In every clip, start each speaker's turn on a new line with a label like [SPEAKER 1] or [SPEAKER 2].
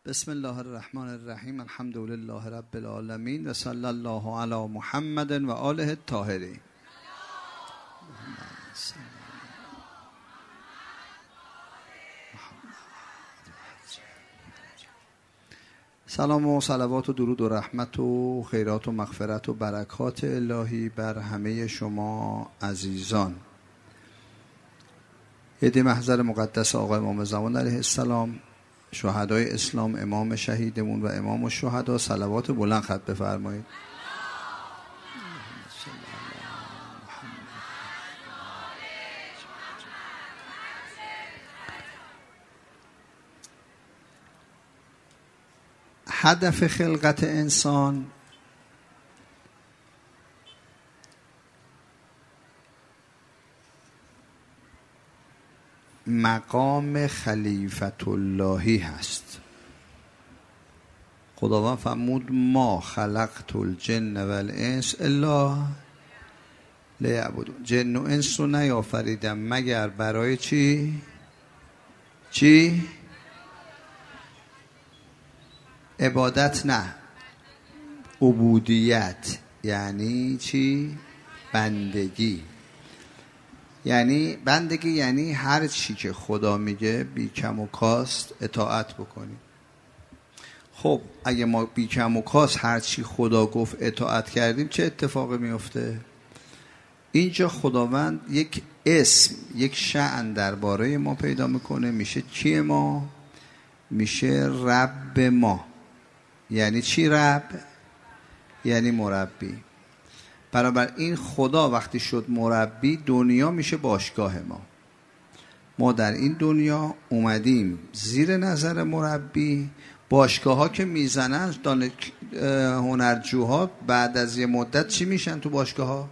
[SPEAKER 1] بسم الله الرحمن الرحیم. الحمد لله رب العالمین و صلی الله علی محمد و آله الطاهرین. سلام و صلوات و درود و رحمت و خیرات و مغفرت و برکات الهی بر همه شما عزیزان. عید محضر مقدس آقای امام زمان علیه السلام، شهدای اسلام، امام شهیدمون و امام الشهدا، صلوات بلند خط بفرمایید. هدف خلقت انسان مقام خلیفت اللهی هست. خداوند فرمود ما خلقت الجن و الانس الا لیعبدون. جن و انس رو نیافریدم مگر برای چی؟ عبادت نه، عبودیت. یعنی چی؟ بندگی. یعنی بندگی یعنی هر چی که خدا میگه بی کم و کاست اطاعت بکنیم. خب اگه ما بی کم و کاست هر چی خدا گفت اطاعت کردیم چه اتفاقی میفته؟ اینجا خداوند یک اسم، یک شأن درباره ما پیدا میکنه. میشه چیه ما؟ میشه رب ما. یعنی چی رب؟ یعنی مربی. بنابراین خدا وقتی شد مربی، دنیا میشه باشگاه ما. ما در این دنیا اومدیم زیر نظر مربی. باشگاه ها که میزنن هنرجوها بعد از یه مدت چی میشن تو باشگاه ها؟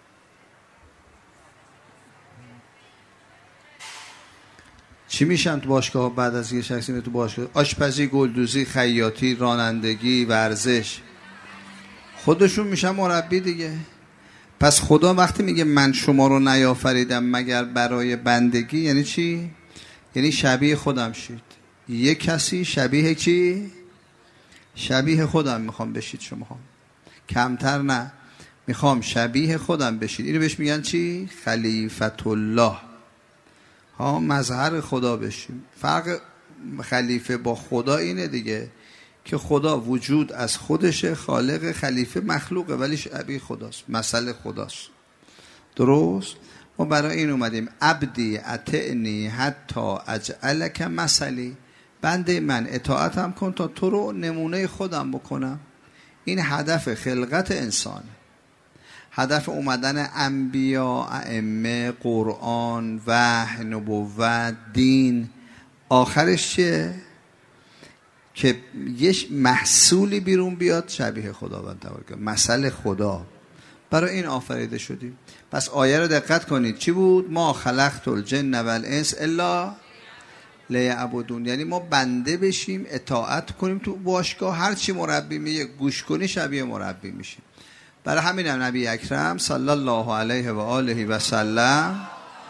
[SPEAKER 1] چی میشن تو باشگاه ها بعد از یه شخصی تو باشگاه؟ آشپزی، گلدوزی، خیاطی، رانندگی، ورزش. خودشون میشن مربی دیگه. پس خدا وقتی میگه من شما رو نیافریدم مگر برای بندگی، یعنی چی؟ یعنی شبیه خودم شید. یه کسی شبیه چی؟ شبیه خودم میخوام بشید شما. کمتر نه، میخوام شبیه خودم بشید. اینو بهش میگن چی؟ خلیفت الله. ها، مظهر خدا بشیم. فرق خلیفه با خدا اینه دیگه که خدا وجود از خودشه، خالق، خلیفه مخلوقه ولی شبیه خداست، مثل خداست. درست؟ ما برای این اومدیم عبدی اطعنی حتی اجعلک مثلی. بنده من اطاعتم کن تا تو رو نمونه خودم بکنم. این هدف خلقت انسان. هدف اومدن انبیا، ائمه، قرآن، وحی، نبوت، دین، آخرش چیه؟ که یه محصولی بیرون بیاد شبیه خداوند تبارک، مثل خدا. برای این آفریده شدیم. پس آیه رو دقت کنید. چی بود؟ ما خلقت الجن و الانس الا لیعبدون. یعنی ما بنده بشیم، اطاعت کنیم. تو باشگاه هر چی مربی میگه گوش کنی شبیه مربی میشیم. برای همین هم نبی اکرم صلی الله علیه و آله و سلم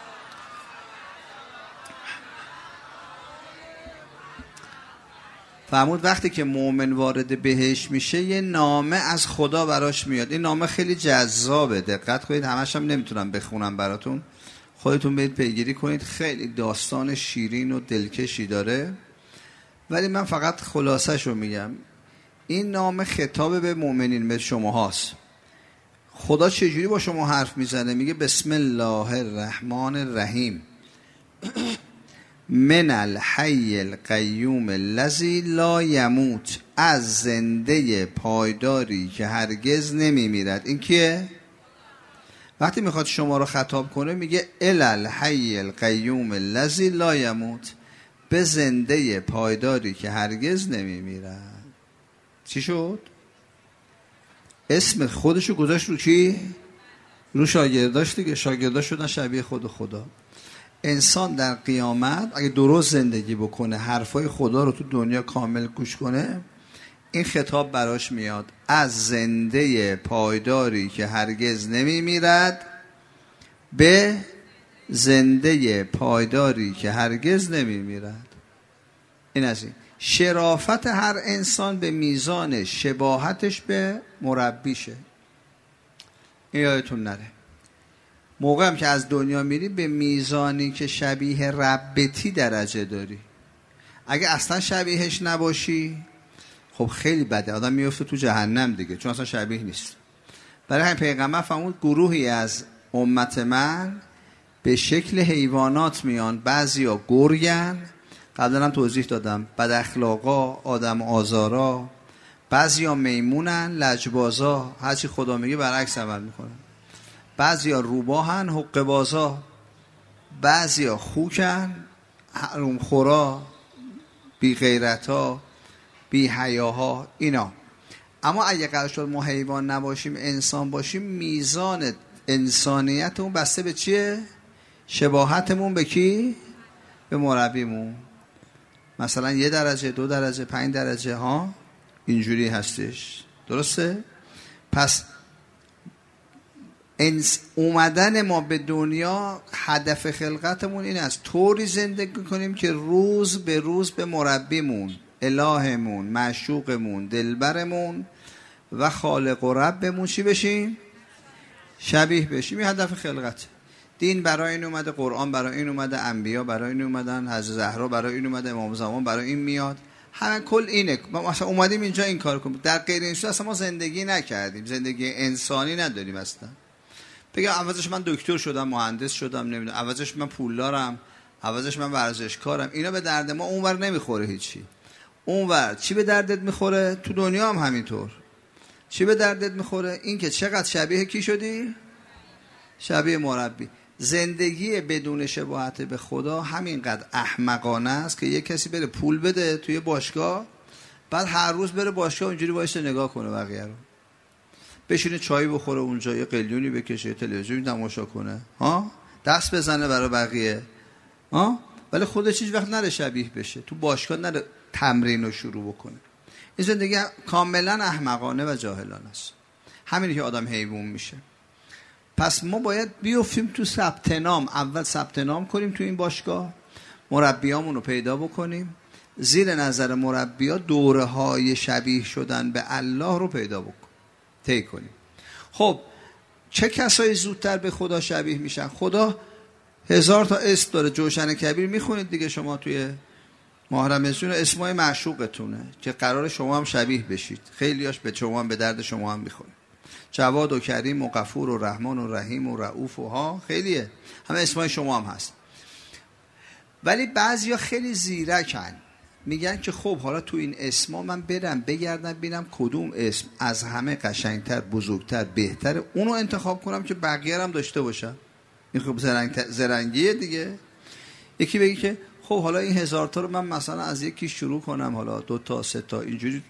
[SPEAKER 1] فرمود وقتی که مؤمن وارد بهشت میشه یه نامه از خدا براش میاد. این نامه خیلی جذابه، دقت کنید. همش هم نمیتونم بخونم براتون، خودتون برید پیگیری کنید. خیلی داستان شیرین و دلکشی داره، ولی من فقط خلاصش رو میگم. این نامه خطاب به مؤمنین، به شما هاست. خدا چجوری با شما حرف میزنه؟ میگه بسم الله الرحمن الرحیم من الحی القیوم الذی لا یموت. از زنده پایداری که هرگز نمیمیرد. این کیه؟ وقتی میخواد شما رو خطاب کنه میگه الحی القیوم الذی لا یموت. به زنده پایداری که هرگز نمیمیرد. چی شد؟ اسم خودشو گذاشت رو کی؟ رو شاگرداش دیگه. شاگرداش شدن شبیه خود خدا. انسان در قیامت اگه درست زندگی بکنه، حرفای خدا رو تو دنیا کامل گوش کنه، این خطاب براش میاد. از زنده پایداری که هرگز نمیمیرد به زنده پایداری که هرگز نمیمیرد. این از این. شرافت هر انسان به میزان شباهتش به مربیشه. این یادتون نره. موقع هم که از دنیا میری به میزانی که شبیه ربتی درجه داری. اگه اصلا شبیهش نباشی خب خیلی بده، آدم میفته تو جهنم دیگه، چون اصلا شبیه نیست. برای همین پیغمبر فرمود گروهی از امت من به شکل حیوانات میان، بعضیا گرگن، قبلا هم توضیح دادم، بد اخلاقا، آدم آزارا، بعضیا میمونن، لجبازا، هرچی خدا میگه برعکس عمل میکنن، بعضیا روباهن، حقه بازا، بعضیا خوکن، حروم خورا، بی غیرتا، بی حیاها، اینا. اما اگه قرار شد ما حیوان نباشیم انسان باشیم، میزان انسانیتمون بسته به چیه؟ شباهتمون به کی؟ به مربیمون. مثلا 1 درجه، 2 درجه، 5 درجه ها اینجوری هستش. درسته؟ پس اومدن ما به دنیا هدف خلقتمون این است طوری زندگی کنیم که روز به روز به مربیمون، الهمون، معشوقمون، دلبرمون و خالق و ربمون چی بشیم؟ شبیه بشیم. این هدف خلقت. دین برای این اومده، قرآن برای این اومده، انبیا برای این اومدن، حضرت زهرا برای این اومده، امام زمان برای این میاد. همه کل اینه. ما مثلا اومدیم اینجا این کار کنیم. در غیر این صورت اصلا ما زندگی نکردیم، زندگی انسانی نداریم اصلا. بگم عوضش من دکتر شدم، مهندس شدم، نمیدونم، عوضش من پولدارم، عوضش من ورزشکارم، اینا به درد ما اونور نمیخوره هیچی. اونور چی به دردت میخوره؟ تو دنیا هم همینطور. چی به دردت میخوره؟ این که چقدر شبیه کی شدی؟ شبیه مربی. زندگی بدون شباهت به خدا همینقدر احمقانه است که یک کسی بره پول بده توی باشگاه، بعد هر روز بره باشگاه اونجوری وایسه نگاه کنه بقیه رو، بشینه چای بخوره اونجا، یه قلیونی بکشه، تلویزیون تماشا کنه، ها، دست بزنه برای بقیه، ها، ولی خودش هیچ وقت نره شبیه بشه، تو باشگاه نره تمرین رو شروع بکنه. این زندگی کاملا احمقانه و جاهلانه است. همینی که آدم حیوان میشه. پس ما باید بیافتیم تو ثبت نام، اول ثبت نام کنیم تو این باشگاه، مربیامون رو پیدا بکنیم، زیر نظر مربیا دوره‌های شبیه شدن به الله رو پیدا بکنیم، طی کنیم. خب چه کسایی زودتر به خدا شبیه میشن؟ خدا 1000 تا اسم داره. جوشن کبیر میخونید دیگه شما توی ماه رمضان، اسمای معشوقتونه که قرار شما هم شبیه بشید. خیلیاش به شما هم به درد شما هم میخوره. جواد و کریم و غفور و رحمان و رحیم و رؤوف و ها، خیلیه، همه اسمای شما هم هست. ولی بعضیا خیلی زیرکن، میگن که خب حالا تو این اسما من برم بگردم ببینم کدوم اسم از همه قشنگتر، بزرگتر، بهتره، اونو انتخاب کنم که بقیه هم داشته باشم. این خب زرنگیه دیگه. یکی بگی که خب حالا این 1000 تا رو من مثلا از یکی شروع کنم، حالا 2 تا 3 تا اینجوری،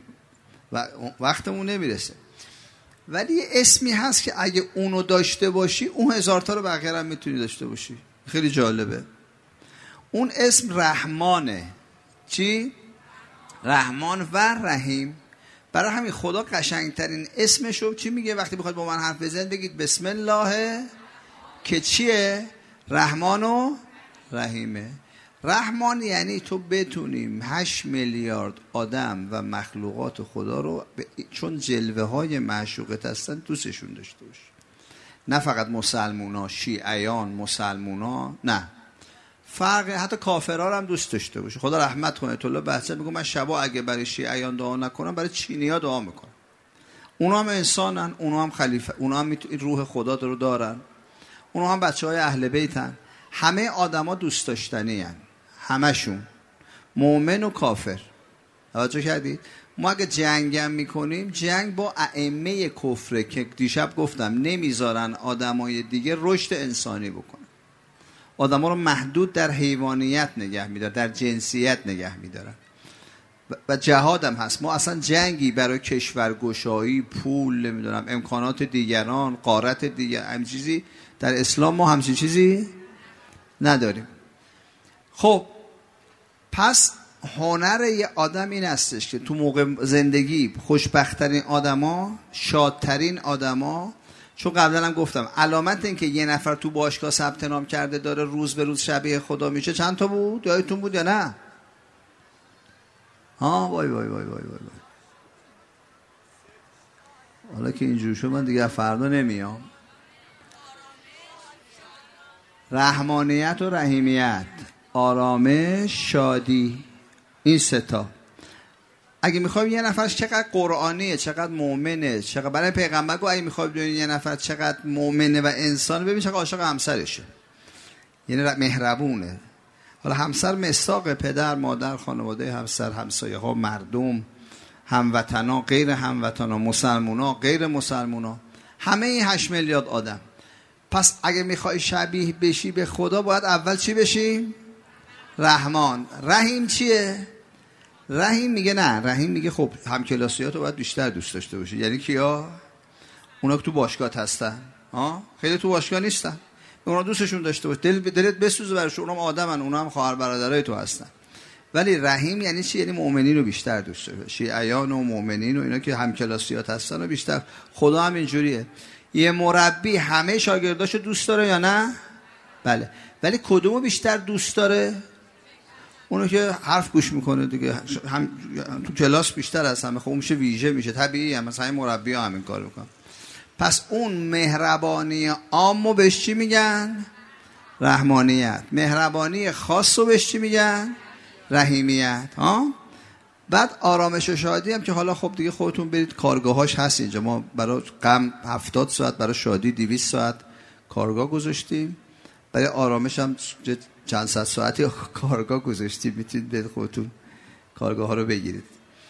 [SPEAKER 1] وقتمون نمیرسه. ولی یه اسمی هست که اگه اونو داشته باشی اون 1000 تا رو بقیه هم میتونی داشته باشی. خیلی جالبه. اون اسم رحمانه. چی؟ رحمان و رحیم. برای همین خدا قشنگترین اسمشو چی میگه وقتی بخواد با من حرف بزنید؟ بگید بسم الله، که چیه؟ رحمان و رحیمه. رحمان یعنی تو بتونیم 8 میلیارد آدم و مخلوقات خدا رو چون جلوه های معشوقت هستن دوستشون داشته باشی. نه فقط مسلمونا، شیعیان، مسلمونا، نه، فرق، حتی کافرها هم دوست داشته باشی. خدا رحمت کنه. طلاب بحثه میگم من شبا اگه برای شیعیان دعا نکنم برای چینی‌ها دعا میکنم. اونا هم انسانن، اونا هم خلیفه، اونا هم روح خدا رو دارن، اونا هم بچهای اهل بیتن. همه آدما دوست داشتنی هن. همشون، مؤمن و کافر. توجه کردید؟ ما اگه جنگم میکنیم، جنگ با ائمه کفره که دیشب گفتم نمیذارن آدمای دیگه رشد انسانی بکنن. آدما رو محدود در حیوانیت نگه میدارن، در جنسیت نگه میدارن. و جهاد هم هست. ما اصلا جنگی برای کشورگشایی، پول، نمیدونم امکانات دیگران، غارت دیگر، همین چیزی در اسلام ما همچین چیزی نداریم. خب پس هنر یه آدم این هستش که تو موقع زندگی خوشبخت‌ترین آدما، شادترین آدما، چون قبلا هم گفتم علامت این که یه نفر تو باشگاه ثبت نام کرده داره روز به روز شبیه خدا میشه چند تا بود؟ یادتون بود یا نه؟ ها وای وای وای وای وای. حالا که اینجور شد من دیگه فردا نمیام. رحمانیت و رحیمیت، آرامش، شادی، این سه تا. اگه میخوایم یه نفر چقدر قرآنیه، چقدر مؤمنه، چقدر برای پیغمبر گفت اگه میخوایم ببینید یه نفر چقدر مؤمنه و انسان، ببین چقدر عاشق همسرشه، یعنی مهربونه. حالا همسر مصداق پدر، مادر، خانواده همسر، همسایه ها، مردم، هموطنا، غیر هموطنا، مسلمونا، غیر مسلمونا، همه این 8 میلیارد آدم. پس اگه میخوای شبیه بشی به خدا باید اول چی بشی؟ رحمان. رحیم چیه؟ رحیم میگه نه، رحیم میگه خب همکلاسیاتو باید بیشتر دوست داشته باشی. یعنی کیا؟ اونا که تو باشگاه هستن، خیلی تو باشگاه نیستن، اونا دوستشون داشته باش، دلت بسوزه براشون، اونا آدمن، اونا هم خواهر برادرای تو هستن. ولی رحیم یعنی چی؟ یعنی مؤمنین رو بیشتر دوست داشته باشی، شیعیان و مؤمنین و اینا که همکلاسیات هستن و بیشتر. خدا هم اینجوریه. یه مربی همه شاگرداشو دوست داره یا نه؟ بله. ولی کدومو بیشتر دوست داره؟ اونو که حرف گوش میکنه دیگه، هم تو کلاس بیشتر از همه. خب میشه ویژه، میشه طبیعی، هم مثلا مربی ها همین کار میکنن. پس اون مهربانی عامو بهش چی میگن؟ رحمانیت. مهربانی خاصو بهش چی میگن؟ رحیمیت. بعد آرامش و شادی هم که حالا خب دیگه خودتون برید کارگاهاش هست اینجا. ما برای غم 70 ساعت، برای شادی 200 ساعت کارگاه گذاشتیم، برای آرامش هم چند صد ساعتی کارگاه گذاشتیم. میتونید برید خودتون کارگاه ها رو بگیرید.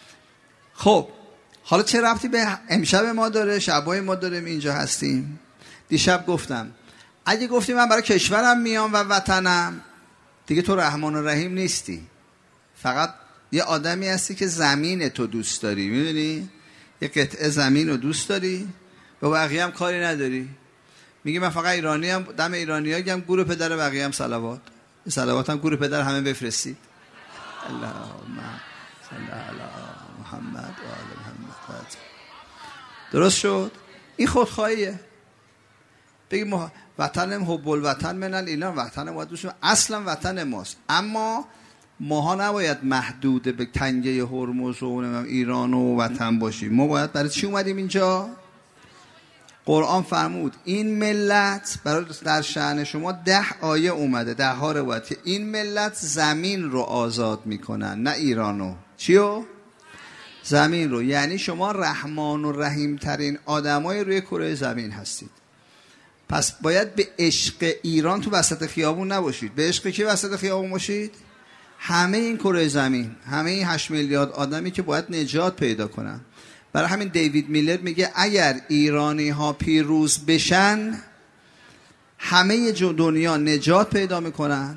[SPEAKER 1] خب حالا چه ربطی به امشب ما داره، شبای ما داره اینجا هستیم؟ دیشب گفتم اگه گفتیم من برای کشورم میام و وطنم، دیگه تو رحمان و رحیم نیستی، فقط یه آدمی هستی که زمین تو دوست داری. میدونی؟ یه قطعه زمین رو دوست داری، با بقیه هم کاری نداری. میگی من فقط ایرانی هم، دم ایرانی ها گم گور پدر بقیه هم صلوات. صلوات هم گور پدر همه بفرستید. اللهم صل علی محمد و آل محمد. درست شد؟ این خودخواهیه. بگی وطنم حب الوطن من الایران، وطن ما دوست، اصلا وطن ماست، اما ماها نباید محدود به تنگه هرمز و ایران و وطن باشیم. ما باید برای چی اومدیم اینجا؟ قرآن فرمود این ملت، برای در شأن شما 10 آیه اومده، 10 ها روایت که این ملت زمین رو آزاد میکنن، نه ایرانو. چیو؟ زمین رو. یعنی شما رحمان و رحیم ترین آدمای روی کره زمین هستید. پس باید به عشق ایران تو وسط خیابون نباشید. به عشق کی وسط خیابون باشید؟ همه این کره زمین، همه این 8 میلیارد آدمی که باید نجات پیدا کنن. برای همین دیوید میلر میگه اگر ایرانی ها پیروز بشن، همه دنیا نجات پیدا میکنن.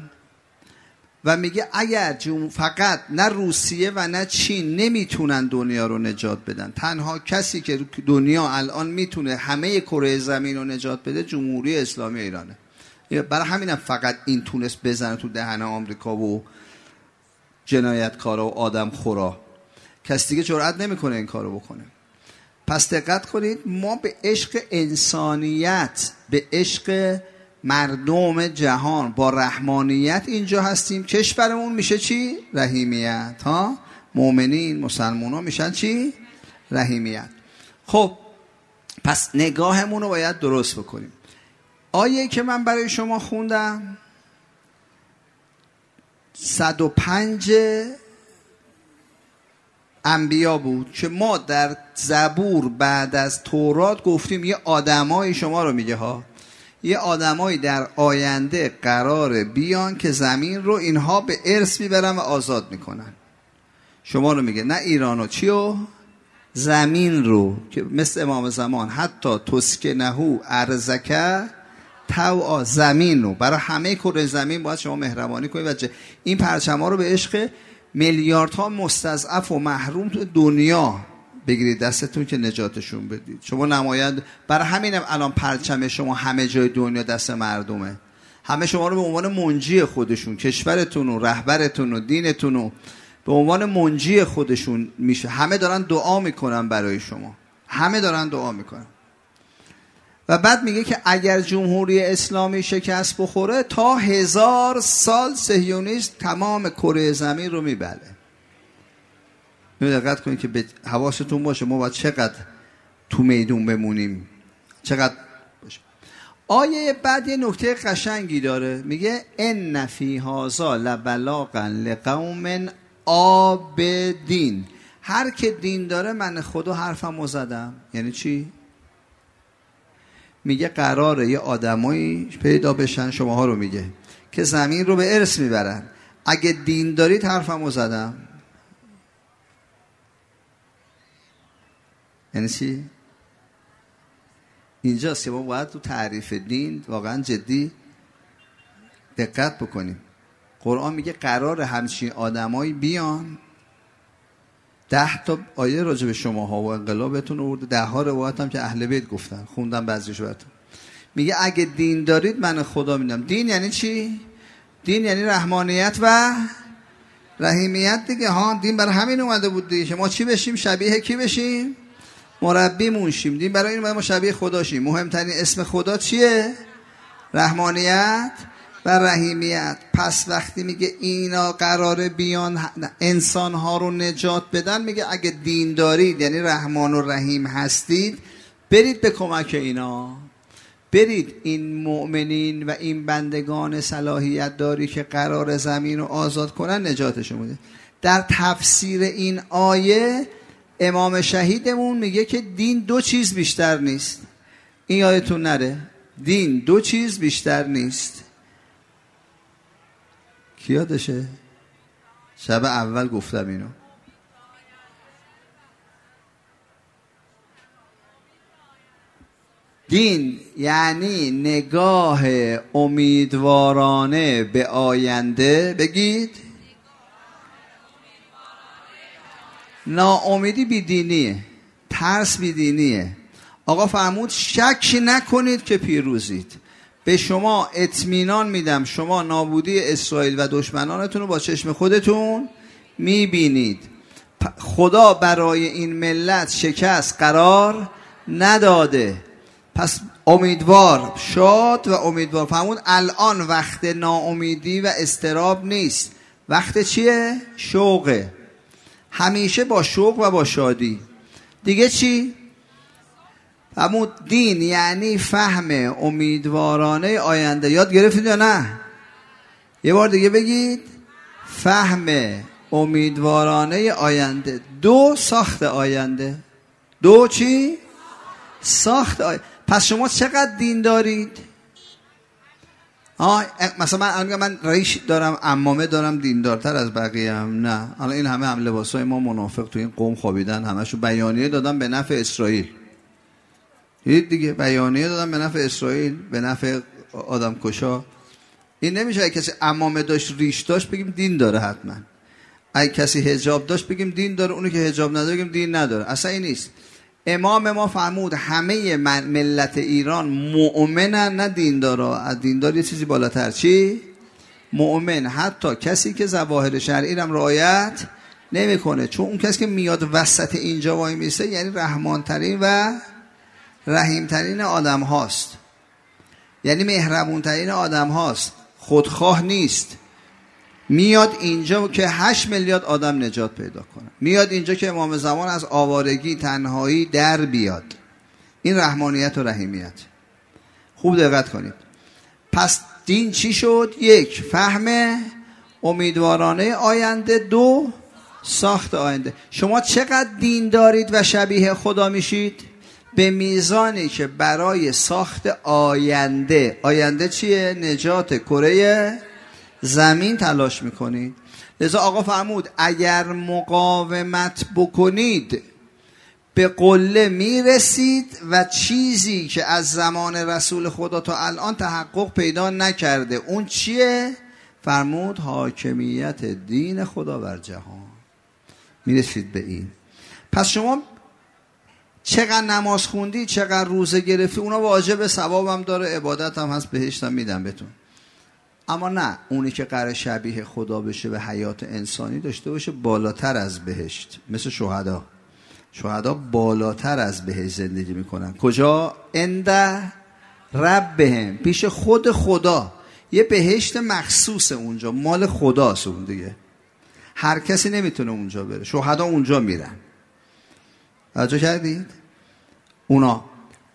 [SPEAKER 1] و میگه اگر فقط نه روسیه و نه چین نمیتونن دنیا رو نجات بدن، تنها کسی که دنیا الان میتونه همه کره زمین رو نجات بده جمهوری اسلامی ایرانه. برای همینم فقط این تونست بزنه تو دهن آمریکا و جنایتکارا و آدم خورا. کسی دیگه جرئت نمیکنه این کارو بکنه. پس دقت کنید، ما به عشق انسانیت، به عشق مردم جهان با رحمانیت اینجا هستیم. کشورمون میشه چی؟ رحیمیت. مؤمنین، مسلمان ها میشن چی؟ رحیمیت. خب پس نگاهمون رو باید درست بکنیم. آیه که من برای شما خوندم 105 انبیا بود که ما در زبور بعد از تورات گفتیم یه آدمایی، شما رو میگه یه آدمایی در آینده قراره بیان که زمین رو اینها به ارث میبرن و آزاد میکنن. شما رو میگه نه ایرانو، چیو؟ زمین رو، که مثل امام زمان حتی تسکنهو ارزکه تو، زمین رو برای همه کره زمین باید شما مهربانی کنید و این پرچم‌ها رو به عشق میلیاردها مستضعف و محروم تو دنیا بگیرید دستتون که نجاتشون بدید. شما نماینده، برای همینم الان پرچم شما همه جای دنیا دست مردمه. همه شما رو به عنوان منجی خودشون، کشورتون و رهبرتون و دینتون رو به عنوان منجی خودشون میشه. همه دارن دعا میکنن برای شما، همه دارن دعا میکنن. و بعد میگه که اگر جمهوری اسلامی شکست بخوره تا 1000 سال صهیونیسم تمام کره زمین رو میبله. دقت کنید که حواستون باشه ما باید چقدر تو میدون بمونیم، چقدر باشه. آیه بعد یه نکته قشنگی داره، میگه ان فی هذا لبلاغا لقوم عابدین. هر که دین داره من خدا حرفمو زدم. یعنی چی؟ میگه قراره یه آدمایی پیدا بشن، شماها رو میگه، که زمین رو به ارث میبرن. اگه دین دارید حرفمو زدم. یعنی چی؟ اینجاست که ما باید تو تعریف دین واقعا جدی دقت بکنیم. قرآن میگه قرار همچین آدمایی بیان. 10 تا آیه راجع به شماها و انقلابتون آورده، 10 ها روایت هم که اهل بیت گفتن، خوندم بعضیشو براتون. میگه اگه دین دارید من خدا میدم. دین یعنی چی؟ دین یعنی رحمانیت و رحیمیت دیگه ها. دین برای همین اومده بود دیگه که ما چی بشیم؟ شبیه کی بشیم؟ مربیمون شیم. دین برای این ما شبیه خدا شیم. مهمترین اسم خدا چیه؟ رحمانیت و رحیمیت. پس وقتی میگه اینا قراره بیان انسانها رو نجات بدن، میگه اگه دین دارید یعنی رحمان و رحیم هستید، برید به کمک اینا، برید این مؤمنین و این بندگان صلاحیت داری که قرار زمین رو آزاد کنن نجاتشون بده. در تفسیر این آیه امام شهیدمون میگه که دین 2 چیز بیشتر نیست. این یادتون نره، دین 2 چیز بیشتر نیست. کی یادشه؟ شب اول گفتم اینو. دین یعنی نگاه امیدوارانه به آینده. بگید ناامیدی بیدینیه، ترس بیدینیه. آقا فرمود شک نکنید که پیروزید. به شما اطمینان میدم شما نابودی اسرائیل و دشمنانتون رو با چشم خودتون میبینید. خدا برای این ملت شکست قرار نداده. پس امیدوار، شاد و امیدوار. فرمود الان وقت ناامیدی و اضطراب نیست. وقت چیه؟ شوقه. همیشه با شوق و با شادی. دیگه چی؟ فرمود دین یعنی فهم امیدوارانه آینده. یاد گرفتید یا نه؟ یه بار دیگه بگید. فهم امیدوارانه آینده. 2 ساخت آینده. 2 چی؟ ساخت آینده. پس شما چقدر دین دارید؟ مثلا من ریش دارم، عمامه دارم، دیندارتر از بقیه هم نه. الان این همه هم لباسای ما منافق تو این قوم خوابیدن، همشو بیانیه دادم به نفع اسرائیل. دید دیگه، بیانیه دادم به نفع اسرائیل، به نفع آدم کشا. این نمیشه اگه کسی عمامه داشت، ریش داشت بگیم دین داره حتما. اگه کسی حجاب داشت بگیم دین داره، اونی که حجاب نداره بگیم دین نداره. اصلا این نیست. امام ما فرمود همه ملت ایران مؤمنن نه دیندارا. از دیندار یه چیزی بالاتر. چی؟ مؤمن. حتی کسی که ظواهر شرعی هم رعایت نمیکنه. چون اون کسی که میاد وسط اینجا وای میسه یعنی رحمان ترین و رحیم ترین آدم هاست، یعنی مهربون ترین آدم هاست، خودخواه نیست. میاد اینجا که 8 میلیارد آدم نجات پیدا کنه. میاد اینجا که امام زمان از آوارگی تنهایی در بیاد. این رحمانیت و رحیمیت. خوب دقت کنید. پس دین چی شد؟ 1 فهم امیدوارانه آینده. 2 ساخت آینده. شما چقدر دین دارید و شبیه خدا میشید؟ به میزانی که برای ساخت آینده. آینده چیه؟ نجات کره زمین تلاش میکنید. لذا آقا فرمود اگر مقاومت بکنید به قله میرسید و چیزی که از زمان رسول خدا تا الان تحقق پیدا نکرده. اون چیه؟ فرمود حاکمیت دین خدا بر جهان. میرسید به این. پس شما چقدر نماز خوندی، چقدر روزه گرفتی، اونا واجب، ثوابم داره، عبادت هم هست، بهشتم میدم بهتون. اما نه، اونی که قرار شبیه خدا بشه و حیات انسانی داشته باشه بالاتر از بهشت. مثل شهدا. شهدا بالاتر از بهشت زندگی میکنن. کجا؟ عند ربهم، پیش خود خدا. یه بهشت مخصوص اونجا، مال خداست اون دیگه. هر کسی نمیتونه اونجا بره. شهدا اونجا میرن. توجه کردید؟ اونا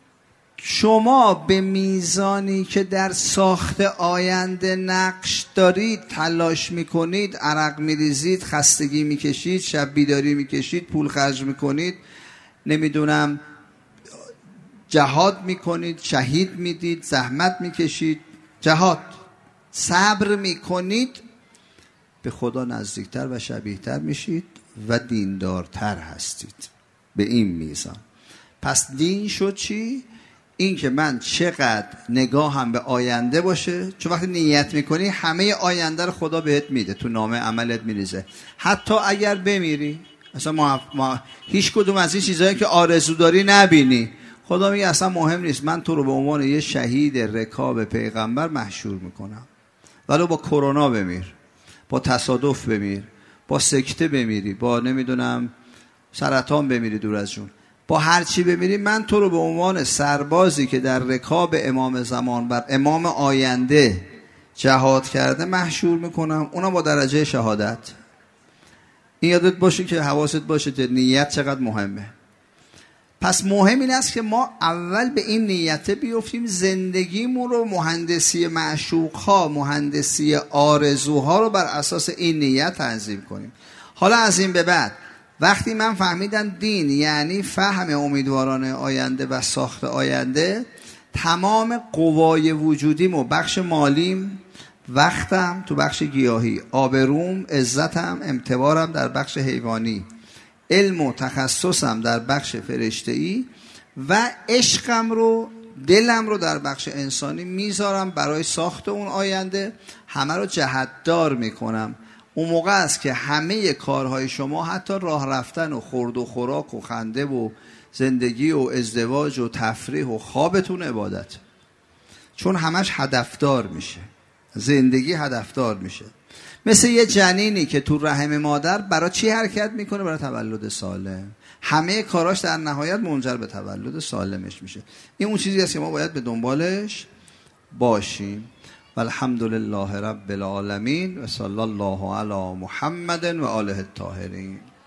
[SPEAKER 1] شما به میزانی که در ساخت آینده نقش دارید، تلاش میکنید، عرق میریزید، خستگی میکشید، شب بیداری میکشید، پول خرج میکنید، نمیدونم جهاد میکنید، شهید میدید، زحمت میکشید، جهاد صبر میکنید، به خدا نزدیکتر و شبیهتر میشید و دیندارتر هستید به این میزان. پس دین شد چی؟ این که من چقدر نگاهم به آینده باشه، چون وقتی نیت میکنی همه آینده رو خدا بهت میده، تو نامه عملت میریزه. حتی اگر بمیری، اصلا هیچ کدوم از این چیزایی که آرزو داری نبینی، خدا میگه اصلا مهم نیست، من تو رو به عنوان یه شهید رکاب پیغمبر محشور میکنم. ولو با کرونا بمیر، با تصادف بمیر، با سکته بمیری، با نمیدونم سرطان بمیری دور از جون، با هر چی بمیری، من تو رو به عنوان سربازی که در رکاب امام زمان بر امام آینده جهاد کرده محشور میکنم، اونا با درجه شهادت. این یادت باشه که حواست باشه که نیت چقدر مهمه. پس مهم این است که ما اول به این نیت بیفتیم، زندگیمون رو مهندسی معشوقها، مهندسی آرزوها رو بر اساس این نیت تنظیم کنیم. حالا از این به بعد وقتی من فهمیدم دین یعنی فهم امیدواران آینده و ساخت آینده، تمام قوای وجودیم و بخش مالیم، وقتم تو بخش گیاهی، آبروم، عزتم، امتبارم در بخش حیوانی، علم و تخصصم در بخش فرشته‌ای و عشقم رو، دلم رو در بخش انسانی میذارم برای ساخت اون آینده، همه رو جهتدار میکنم. اون موقع است که همه کارهای شما، حتی راه رفتن و خورد و خوراک و خنده و زندگی و ازدواج و تفریح و خوابتون عبادت، چون همش هدفدار میشه، زندگی هدفدار میشه. مثل یه جنینی که تو رحم مادر برای چی حرکت میکنه؟ برای تولد سالم. همه کاراش در نهایت منجر به تولد سالمش میشه. این اون چیزی است که ما باید به دنبالش باشیم. والحمد لله رب العالمین و صلی الله علی محمد و آله الطاهرین.